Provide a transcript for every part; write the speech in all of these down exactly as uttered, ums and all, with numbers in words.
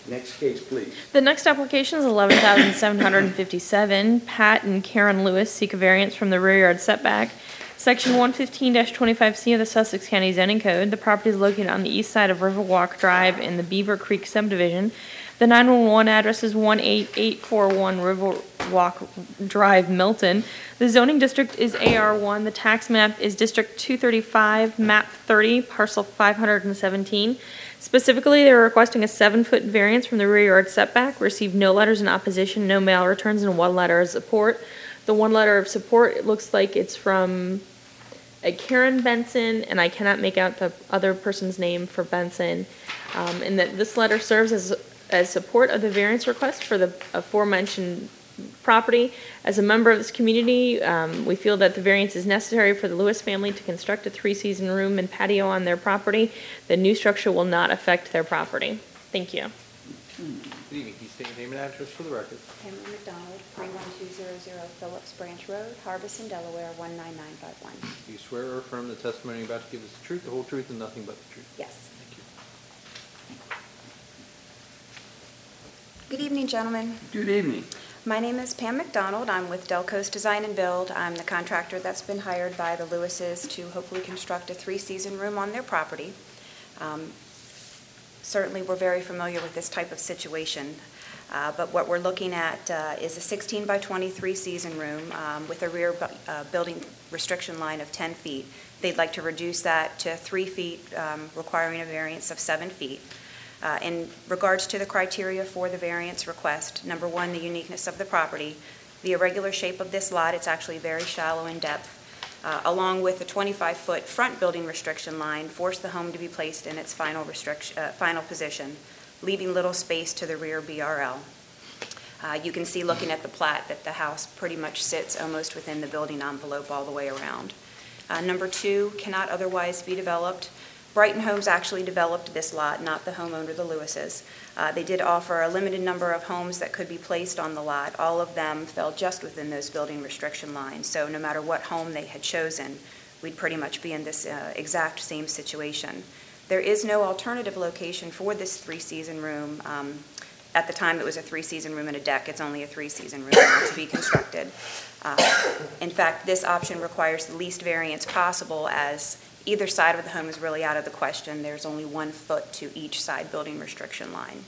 Next case, please. The next application is eleven thousand seven hundred fifty-seven. Pat and Karen Lewis seek a variance from the rear yard setback. Section one fifteen twenty-five C of the Sussex County Zoning Code. The property is located on the east side of Riverwalk Drive in the Beaver Creek subdivision. The nine one one address is one eight eight four one Riverwalk Drive, Milton. The zoning district is A R one. The tax map is District two thirty-five, map thirty, parcel five hundred seventeen. Specifically, they are requesting a seven-foot variance from the rear yard setback, received no letters in opposition, no mail returns, and one letter of support. The one letter of support, it looks like it's from a Karen Benson, and I cannot make out the other person's name for Benson. Um, and that this letter serves as, as support of the variance request for the aforementioned property. As a member of this community, um, we feel that the variance is necessary for the Lewis family to construct a three-season room and patio on their property. The new structure will not affect their property. Thank you. Good evening. Can you state your name and address for the record? Pamela McDonald, three one two zero zero Phillips Branch Road, Harbison, Delaware, one nine nine five one. Do you swear or affirm the testimony you're about to give is the truth, the whole truth, and nothing but the truth? Yes. Thank you. Good evening, gentlemen. Good evening. My name is Pam McDonald. I'm with Delco's Design and Build. I'm the contractor that's been hired by the Lewises to hopefully construct a three-season room on their property. Um, certainly, we're very familiar with this type of situation. Uh, but what we're looking at uh, is a sixteen by twenty-three season room um, with a rear bu uh, building restriction line of ten feet. They'd like to reduce that to three feet, um, requiring a variance of seven feet. Uh, in regards to the criteria for the variance request, number one, the uniqueness of the property. The irregular shape of this lot, it's actually very shallow in depth, uh, along with the twenty-five foot front building restriction line, force the home to be placed in its final, restriction, uh, final position, leaving little space to the rear B R L. Uh, you can see looking at the plat that the house pretty much sits almost within the building envelope all the way around. Uh, number two, cannot otherwise be developed. Brighton Homes actually developed this lot, not the homeowner, the Lewises. Uh, they did offer a limited number of homes that could be placed on the lot. All of them fell just within those building restriction lines. So no matter what home they had chosen, we'd pretty much be in this uh, exact same situation. There is no alternative location for this three-season room. Um, at the time, it was a three-season room and a deck. It's only a three-season room now to be constructed. Uh, in fact, this option requires the least variance possible, as either side of the home is really out of the question. There's only one foot to each side building restriction line.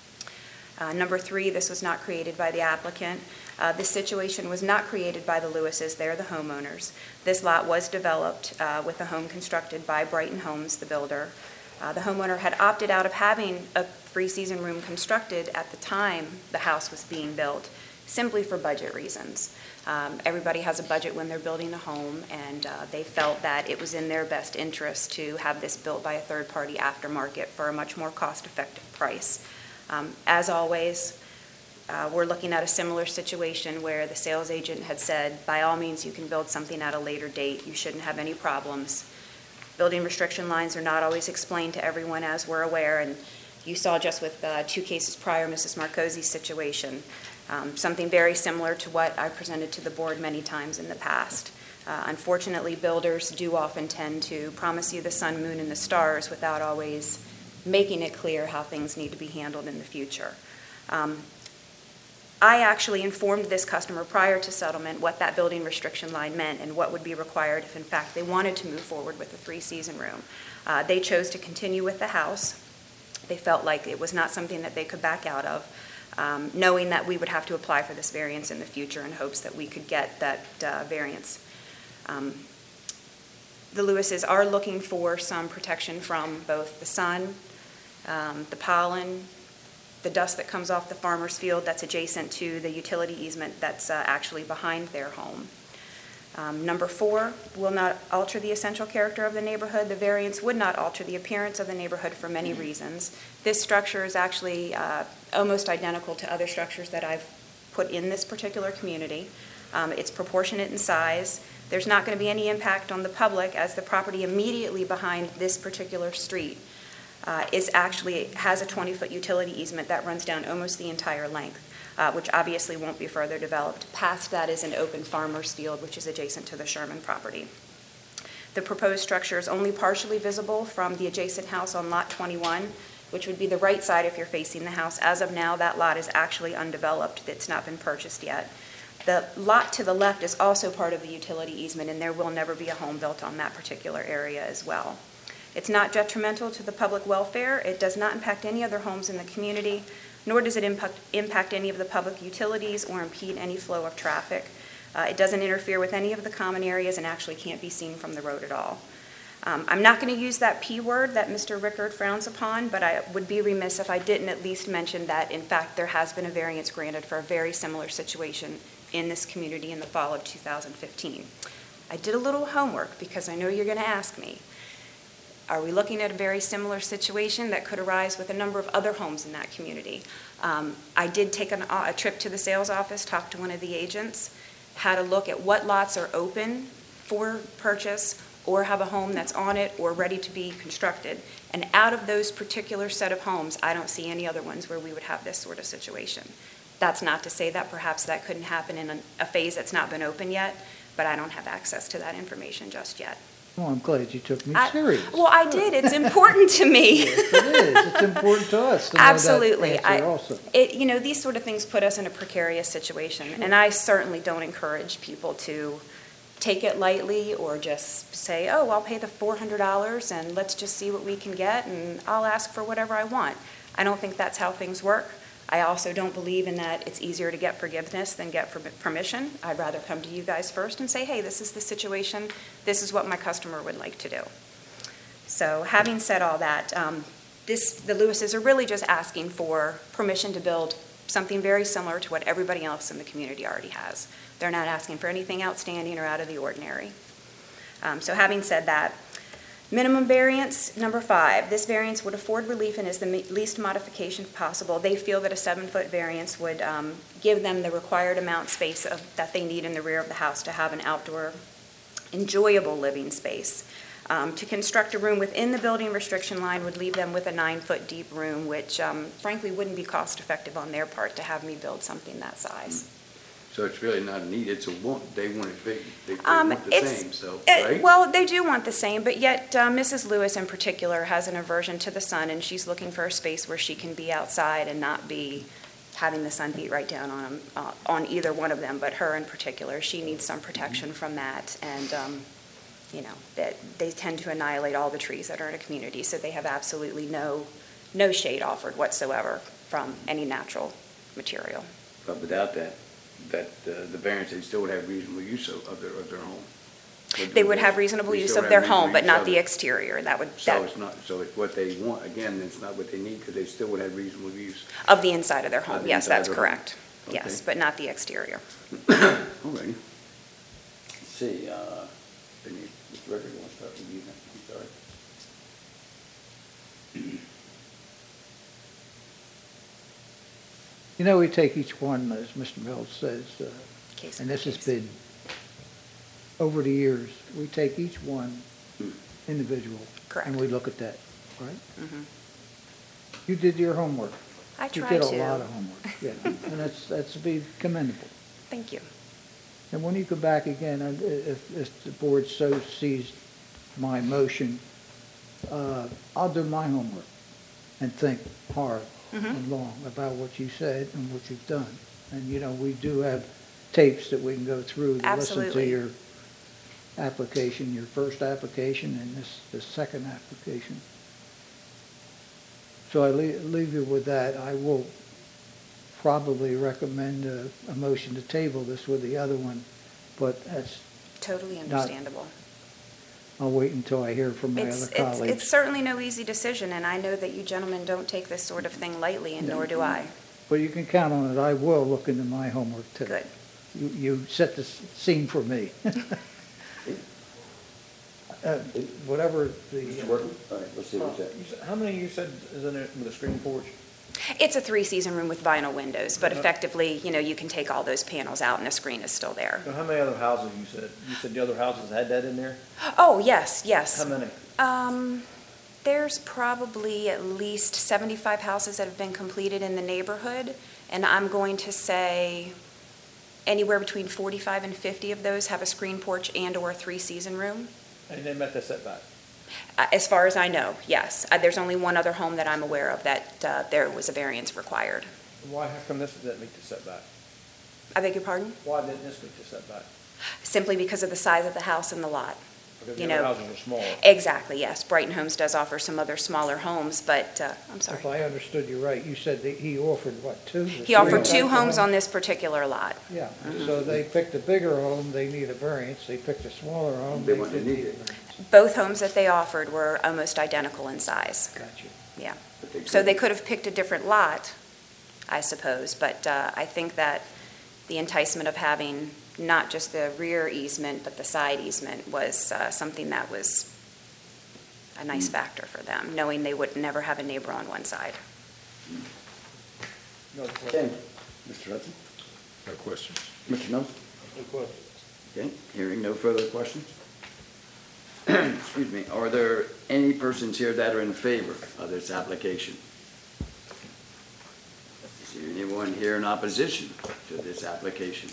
Uh, number three, this was not created by the applicant. Uh, this situation was not created by the Lewises. They're the homeowners. This lot was developed uh, with a home constructed by Brighton Homes, the builder. Uh, the homeowner had opted out of having a three-season room constructed at the time the house was being built, simply for budget reasons. Um, everybody has a budget when they're building a home, and uh, they felt that it was in their best interest to have this built by a third-party aftermarket for a much more cost-effective price. Um, as always, uh, we're looking at a similar situation where the sales agent had said, by all means, you can build something at a later date. You shouldn't have any problems. Building restriction lines are not always explained to everyone, as we're aware, and you saw just with uh, two cases prior, Missus Marcose's situation. Um, something very similar to what I presented to the board many times in the past. Uh, unfortunately, builders do often tend to promise you the sun, moon, and the stars without always making it clear how things need to be handled in the future. Um, I actually informed this customer prior to settlement what that building restriction line meant and what would be required if, in fact, they wanted to move forward with a three-season room. Uh, they chose to continue with the house. They felt like it was not something that they could back out of. Um, knowing that we would have to apply for this variance in the future in hopes that we could get that uh, variance. Um, the Lewises are looking for some protection from both the sun, um, the pollen, the dust that comes off the farmer's field that's adjacent to the utility easement that's uh, actually behind their home. Um, number four, will not alter the essential character of the neighborhood. The variance would not alter the appearance of the neighborhood for many reasons. This structure is actually uh, almost identical to other structures that I've put in this particular community. Um, it's proportionate in size. There's not going to be any impact on the public, as the property immediately behind this particular street uh, is actually has a twenty foot utility easement that runs down almost the entire length. Uh, which obviously won't be further developed. Past that is an open farmer's field, which is adjacent to the Sherman property. The proposed structure is only partially visible from the adjacent house on lot twenty-one, which would be the right side if you're facing the house. As of now, that lot is actually undeveloped. It's not been purchased yet. The lot to the left is also part of the utility easement, and there will never be a home built on that particular area as well. It's not detrimental to the public welfare. It does not impact any other homes in the community, nor does it impact, impact any of the public utilities or impede any flow of traffic. Uh, it doesn't interfere with any of the common areas and actually can't be seen from the road at all. Um, I'm not going to use that P word that Mister Rickard frowns upon, but I would be remiss if I didn't at least mention that, in fact, there has been a variance granted for a very similar situation in this community in the fall of two thousand fifteen. I did a little homework because I know you're going to ask me. Are we looking at a very similar situation that could arise with a number of other homes in that community? Um, I did take an, a trip to the sales office, talked to one of the agents, had a look at what lots are open for purchase or have a home that's on it or ready to be constructed. And out of those particular set of homes, I don't see any other ones where we would have this sort of situation. That's not to say that perhaps that couldn't happen in a, a phase that's not been open yet, but I don't have access to that information just yet. Well, I'm glad you took me I- serious. Well, I did. It's important to me. Yes, it is. It's important to us to know Absolutely. that I, answer also. it, you know, these sort of things put us in a precarious situation, and I certainly don't encourage people to take it lightly or just say, oh, I'll pay the four hundred dollars and let's just see what we can get and I'll ask for whatever I want. I don't think that's how things work. I also don't believe in that it's easier to get forgiveness than get for permission. I'd rather come to you guys first and say, hey, this is the situation. This is what my customer would like to do. So having said all that, um, this, the Lewises are really just asking for permission to build something very similar to what everybody else in the community already has. They're not asking for anything outstanding or out of the ordinary. Um, so having said that, minimum variance, number five, this variance would afford relief and is the least modification possible. They feel that a seven-foot variance would um, give them the required amount of space of, that they need in the rear of the house to have an outdoor, enjoyable living space. Um, to construct a room within the building restriction line would leave them with a nine-foot deep room, which um, frankly wouldn't be cost-effective on their part to have me build something that size. So it's really not a need, it's a want, they want it big, they they Um, want the it's- same, so, it- right? Well, they do want the same, but yet uh, Missus Lewis in particular has an aversion to the sun, and she's looking for a space where she can be outside and not be having the sun beat right down on 'em, uh, on either one of them, but her in particular. She needs some protection from that, and, um, you know, that they tend to annihilate all the trees that are in a community, so they have absolutely no, no shade offered whatsoever from any natural material. But without that, that, uh, the variance, they still would have reasonable use of, of their, of their home. They would have reasonable They use still of have their reasonable home, but use not of the it. exterior. That would, So that, it's not, so it's what they want, again, it's not what they need, because they still would have reasonable use. of the inside of their Of home, the yes, inside that's of their home. correct. Yes, Okay. but not the exterior. Alrighty. Let's see, uh, Denise, Mister Rickard, you want to start with you next? I'm sorry. You know, we take each one, as Mister Mills says, uh, Case and by this has case. been, over the years, we take each one Hmm. individual. Correct. And we look at that, right? Mhm. You did your homework. I You try did a to. lot of homework, yeah, and that's, that's to be commendable. Thank you. And when you come back again, and if, if the board so sees my motion, uh, I'll do my homework and think hard Mhm. and long about what you said and what you've done. And, you know, we do have tapes that we can go through to listen to Absolutely. your application, your first application and this, the second application. So I leave, leave you with that. I will probably recommend a, a motion to table this with the other one, but that's, Totally Not- understandable. I'll wait until I hear from my It's, other it's, colleagues. it's certainly no easy decision, and I know that you gentlemen don't take this sort of thing lightly, and nor do I. But you can count on it. I will look into my homework too. Good. You, you set the s- scene for me. Uh, Whatever the. Mister Workman? All right, let's see what's that. You said- How many you said is in it with a screen porch? It's a three-season room with vinyl windows, but effectively, you know, you can take all those panels out and the screen is still there. So how many other houses you said? You said the other houses had that in there? Oh, yes, yes. How many? Um, there's probably at least seventy-five houses that have been completed in the neighborhood, and I'm going to say anywhere between forty-five and fifty of those have a screen porch and/or a three-season room. And they met the setback? Uh, As far as I know, yes. Uh, There's only one other home that I'm aware of that uh, there was a variance required. Why, how come this didn't meet the setback? I beg your pardon? Why didn't this meet the setback? Simply because of the size of the house and the lot. Because You the other know, houses are smaller. Exactly, yes. Brighton Homes does offer some other smaller homes, but, uh, I'm sorry. If I understood you right, you said that he offered, what, two? or He three offered two type of homes on homes? this particular lot. Yeah, so they picked a bigger home, they need a variance, they picked a smaller home, They they wouldn't didn't need need a it. variance. Both homes that they offered were almost identical in size, Gotcha. yeah. But they So they couldn't. could have picked a different lot, I suppose, but uh, I think that the enticement of having not just the rear easement, but the side easement was uh, something that was a nice factor for them, knowing they would never have a neighbor on one side. No Okay, question. Mister Hudson? No questions. Mister Knowles? No questions. Okay, hearing no further questions. Excuse me, are there any persons here that are in favor of this application? Is there anyone here in opposition to this application?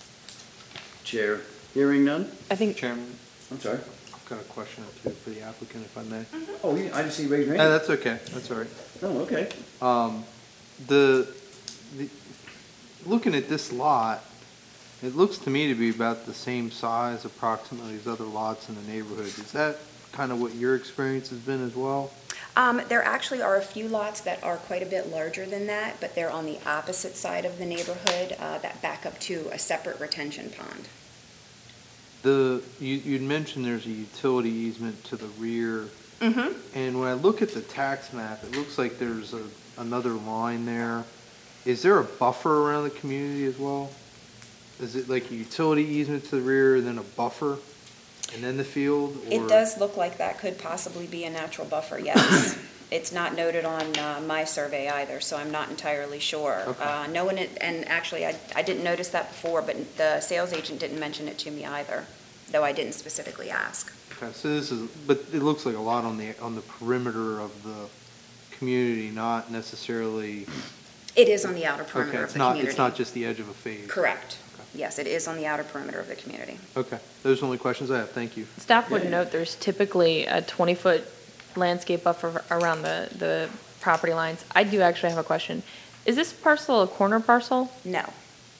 Chair, hearing none? I think Chairman, I'm sorry. I've got a question or two for the applicant, if I may. Oh, you- I didn't see you raise your Uh, hand. That's okay, that's all right. Oh, okay. Um, the, the, looking at this lot, it looks to me to be about the same size approximately as other lots in the neighborhood. Is that kind of what your experience has been as well? Um, There actually are a few lots that are quite a bit larger than that, but they're on the opposite side of the neighborhood uh, that back up to a separate retention pond. The, you, you'd mentioned there's a utility easement to the rear, Mm-hmm. and when I look at the tax map, it looks like there's a, another line there. Is there a buffer around the community as well? Is it like a utility easement to the rear and then a buffer, and then the field? It or- does look like that could possibly be a natural buffer, yes. It's not noted on uh, my survey either, so I'm not entirely sure. Okay. Uh, No one, and actually, I I didn't notice that before, but the sales agent didn't mention it to me either, though I didn't specifically ask. Okay, so this is, but it looks like a lot on the, on the perimeter of the community, not necessarily, It is on the outer okay, perimeter of it's the not, community. it's not just the edge of a fade. Correct. Okay. Yes, it is on the outer perimeter of the community. Okay, those are the only questions I have, thank you. staff would Yeah. note there's typically a twenty-foot landscape buffer around the, the property lines. I do actually have a question. Is this parcel a corner parcel? No.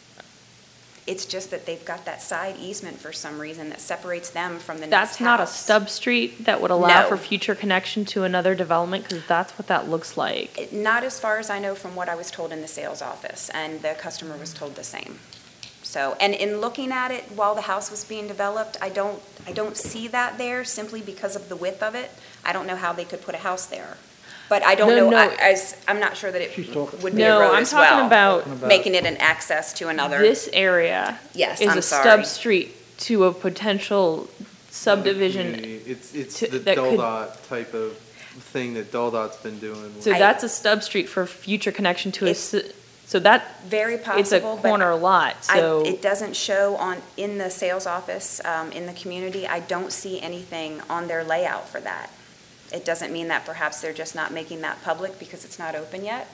It's just that they've got that side easement for some reason that separates them from the next house. That's not a stub street that would allow No. for future connection to another development? Because that's what that looks like. It- Not as far as I know from what I was told in the sales office, and the customer was told the same. So, and in looking at it while the house was being developed, I don't, I don't see that there simply because of the width of it. I don't know how they could put a house there. But I don't No, know, no. I- as, I'm not sure that She's it talking- would be a No, road I'm as talking well. about Talking about- Making it an access to another. this area Yes, is I'm a sorry. stub street to a potential subdivision. Community. It's, it's to- the that could- Dot type of thing that Dot's been doing. So I- that's a stub street for future connection to a, It's s- so that, Very it's a possible, but corner lot, I- so. It doesn't show on, in the sales office, um, in the community, I don't see anything on their layout for that. It doesn't mean that perhaps they're just not making that public because it's not open yet.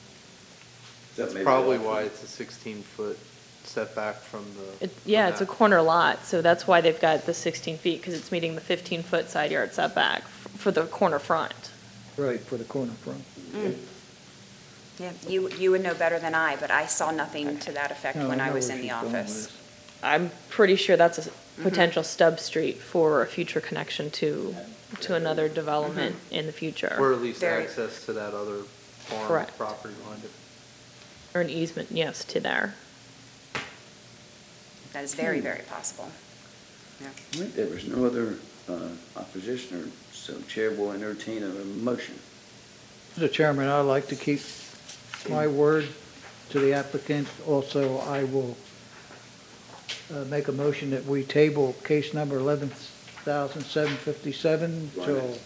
That may be Probably all. why it's a sixteen-foot setback from the. It, yeah, from it's a that. corner lot, so that's why they've got the sixteen feet, because it's meeting the fifteen-foot side yard setback f- for the corner front. Right, for the corner front. Yeah, you, you would know better than I, but I saw nothing to that effect No, when I know was where in the she's going with office. this. I'm pretty sure that's a s- potential stub street for a future connection to, to another development in the future. Or at least Very- access to that other farm Correct. property line. Or an easement, yes, to there. That is very, very possible. Yeah. All right, there was no other uh, opposition, or so Chair will entertain a motion. Mister Chairman, I'd like to keep my word to the applicant. Also, I will uh, make a motion that we table case number eleven thousand seven fifty-seven till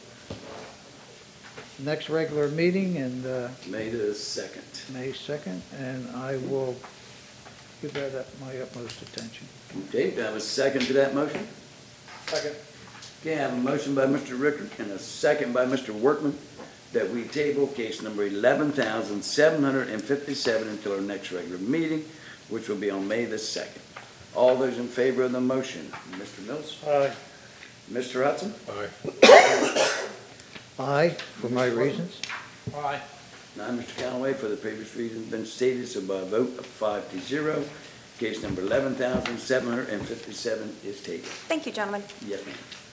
next regular meeting and uh, May the second. May second, and I will give that up my utmost attention. Okay, do I have a second to that motion? Second. Okay, I have a motion by Mister Rickard and a second by Mister Workman that we table case number eleven thousand seven hundred fifty-seven until our next regular meeting, which will be on May the second. All those in favor of the motion, Mister Mills? Aye. Mister Hudson? Aye, for my reasons. Aye. Now, Mister Callaway, for the previous reasons been stated, so by a vote of five to zero, case number eleven thousand seven hundred and fifty-seven is taken. Thank you, gentlemen. Yes, ma'am.